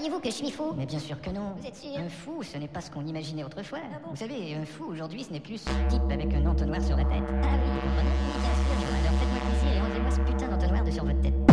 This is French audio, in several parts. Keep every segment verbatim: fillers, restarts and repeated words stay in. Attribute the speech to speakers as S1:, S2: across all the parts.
S1: Croyez-vous que je suis fou?
S2: Mais bien sûr que non.
S1: Vous êtes sûr?
S2: Un fou, ce n'est pas ce qu'on imaginait autrefois.
S1: Ah bon?
S2: Vous savez, un fou aujourd'hui, ce n'est plus ce type avec un entonnoir sur la tête.
S1: Ah oui, vous comprenez?
S2: Oui, bien sûr. Alors faites-moi plaisir et enlevez-moi ce putain d'entonnoir de sur votre tête.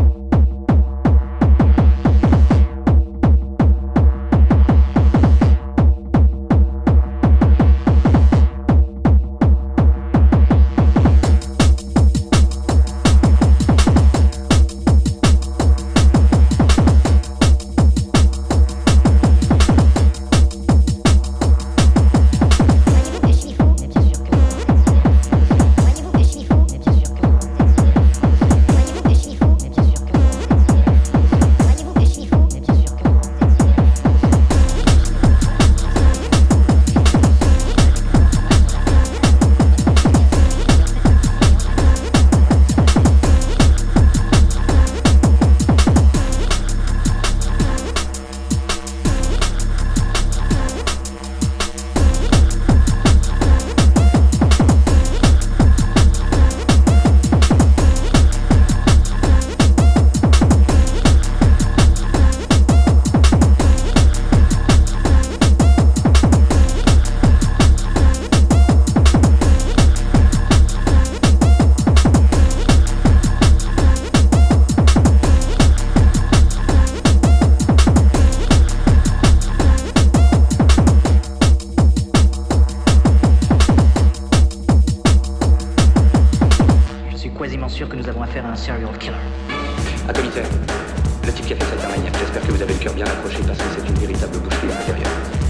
S3: Quasiment sûr que nous avons affaire à un serial killer.
S4: Ah, commissaire, le type qui a fait cette armagnac, j'espère que vous avez le cœur bien accroché parce que c'est une véritable boucherie à l'intérieur.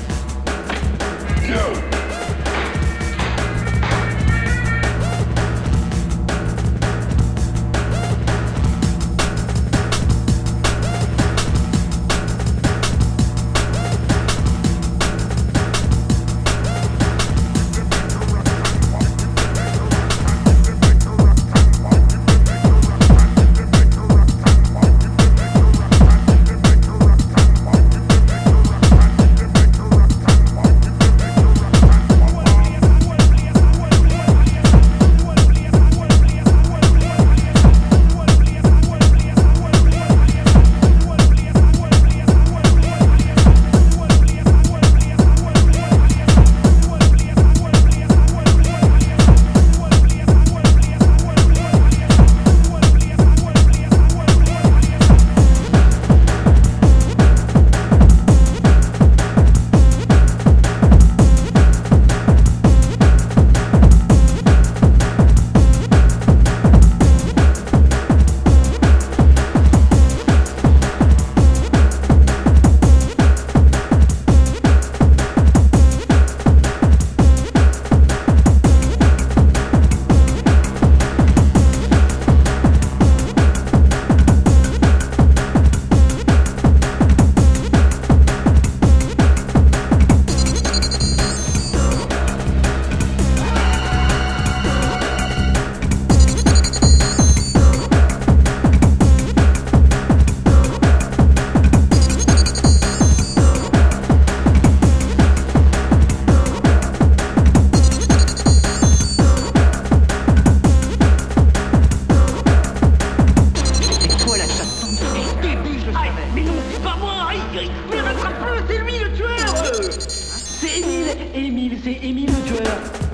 S4: No.
S5: Mais rattrape-le, c'est lui le tueur. C'est Émile, Émile, c'est Émile le tueur.